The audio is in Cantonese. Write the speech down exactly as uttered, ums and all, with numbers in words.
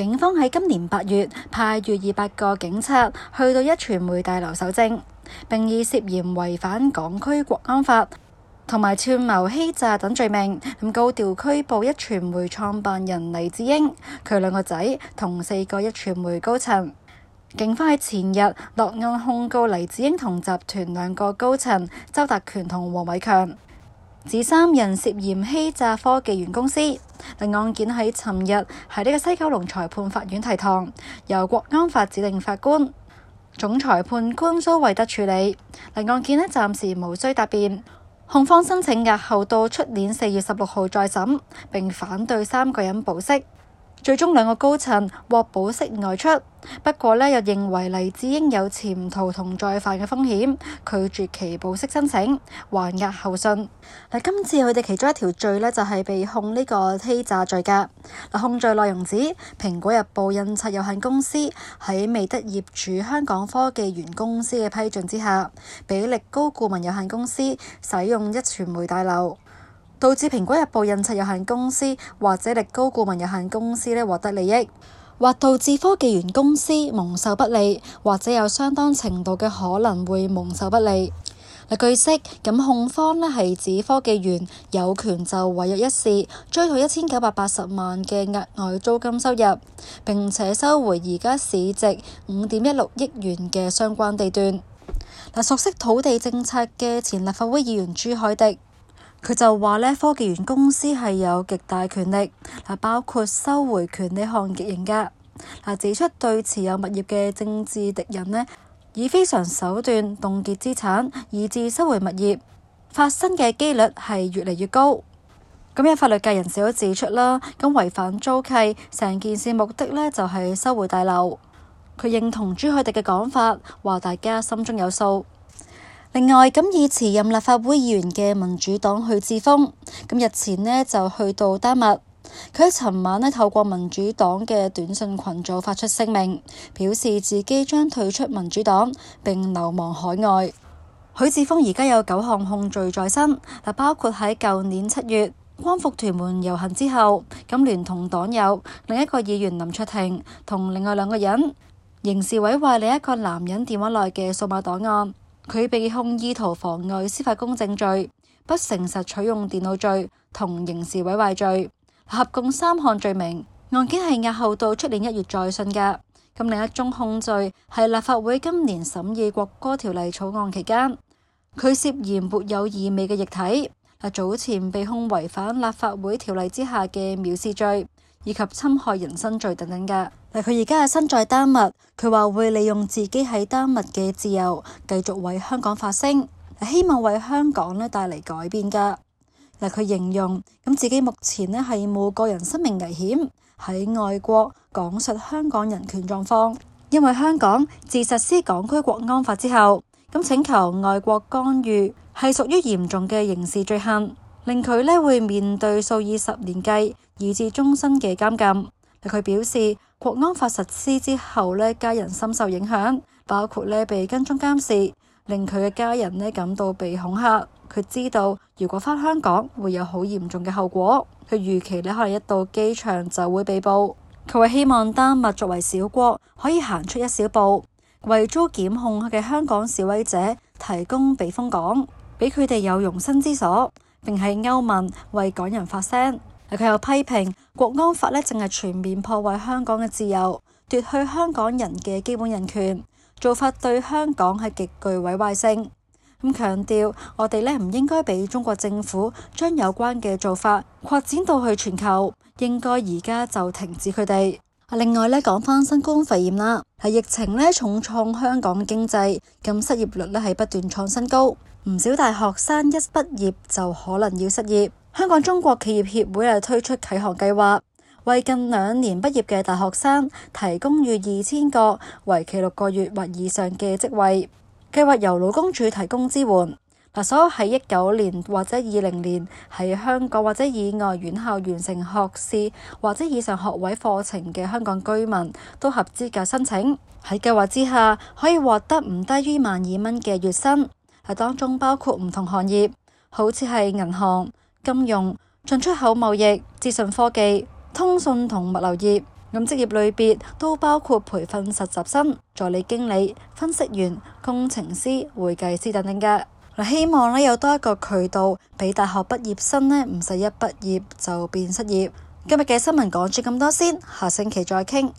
警方喺今年八月派逾二百個警察去到壹傳媒大樓搜證，並以涉嫌違反港區國安法同埋串謀欺詐等罪名，咁高調拘捕壹傳媒創辦人黎智英、佢兩個仔同四個壹傳媒高層。警方喺前日落案控告黎智英同集團兩個高層周達權同黃偉強，指三人涉嫌欺詐科技園公司。案件喺尋日喺呢個西九龍裁判法院提堂，由國安法指定法官總裁判官蘇惠德處理。案件呢暫時無需答辯，控方申請押後到出年四月十六號再審，並反對三個人保釋。最終兩個高層獲保釋外出，不過呢又認為黎智英有潛逃同再犯嘅風險，拒絕其保釋申請，還押候訊。嗱，今次佢哋其中一條罪呢，就係被控呢個欺詐罪㗎。嗱，控罪內容指蘋果日報印刷有限公司喺未得業主香港科技園公司嘅批准之下，俾力高顧問有限公司使用壹傳媒大樓，導致蘋果日報印刷有限公司或者力高顧問有限公司呢獲得利益，或導致科技園公司蒙受不利，或者有相當程度嘅可能會蒙受不利。據悉，咁控方呢係指科技園有權就違約一事追討一千九百八十萬嘅額外租金收入，並且收回而家市值五點一六億元嘅相關地段。嗱，熟悉土地政策嘅前立法會議員朱凱廸，佢就話呢科技園公司係有極大權力，嗱包括收回權呢項極刑㗎。嗱，指出對持有物業嘅政治敵人呢，以非常手段凍結資產，以致收回物業發生嘅機率係越嚟越高。咁有法律界人士都指出啦，咁違反租契成件事目的呢就係收回大樓。佢認同朱凱廸嘅講法，話大家心中有數。另外，咁以辭任立法會議員嘅民主黨許智峰，咁日前呢就去到丹麥。佢喺尋晚呢透過民主黨嘅短信群組發出聲明，表示自己將退出民主黨並流亡海外。許智峰而家有九項控罪在身，嗱包括喺舊年七月光復屯門遊行之後，咁聯同黨友另一個議員林卓廷同另外兩個人刑事毀壞另一個男人電話內嘅數碼檔案。佢被控意圖妨礙司法公正罪、不誠實取用電腦罪同刑事毀壞罪，合共三項罪名。案件係押後到出年一月再訊㗎。咁另一宗控罪係立法會今年審議國歌條例草案期間，佢涉嫌沒有異味嘅液體。早前被控違反立法會條例之下嘅藐視罪以及侵害人身罪等等㗎。嗱，佢而家係身在丹麥，佢話會利用自己喺丹麥嘅自由，繼續為香港發聲，希望為香港呢帶嚟改變㗎。嗱，佢形容咁自己目前呢係冒個人生命危險喺外國講述香港人權狀況，因為香港自實施港區國安法之後，咁請求外國干預係屬於嚴重嘅刑事罪行，令佢呢會面對數以十年計以至終身嘅監禁。佢表示國安法實施之後呢，家人深受影響，包括呢被跟蹤監視，令佢嘅家人呢感到被恐嚇。佢知道如果返香港會有好嚴重嘅後果，佢預期呢可能一到機場就會被捕。佢話希望丹麥作為小國可以行出一小步，為遭檢控嘅香港示威者提供避風港，俾佢哋有容身之所，並喺歐盟為港人發聲。佢又批評國安法呢正係全面破壞香港嘅自由，奪去香港人嘅基本人權，做法對香港係極具毀壞性。咁強調我哋呢唔應該俾中國政府將有關嘅做法擴展到去全球，應該而家就停止佢哋。另外呢，講返新冠肺炎啦，係疫情呢重創香港經濟，咁失業率呢係不斷創新高，唔少大學生一畢業就可能要失業。香港中國企業協會係推出啟航計劃，為近兩年畢業嘅大學生提供約二千個為期六個月或以上嘅職位。計劃由勞工處提供支援。嗱，所有喺一九年或者二零年喺香港或者以外院校完成學士或者以上學位課程嘅香港居民都合資格申請。喺計劃之下，可以獲得唔低於萬二蚊嘅月薪。係當中包括唔同行業，好似係銀行、金融、進出口貿易、資訊科技、通訊同物流業、 咁職業類別都包括培訓實習生、助理經理、分析員、工程師、會計師等等嘅。希望咧有多一個渠道俾大學畢業生咧唔使一畢業就變失業。今日嘅新聞講住咁多先，下星期再傾。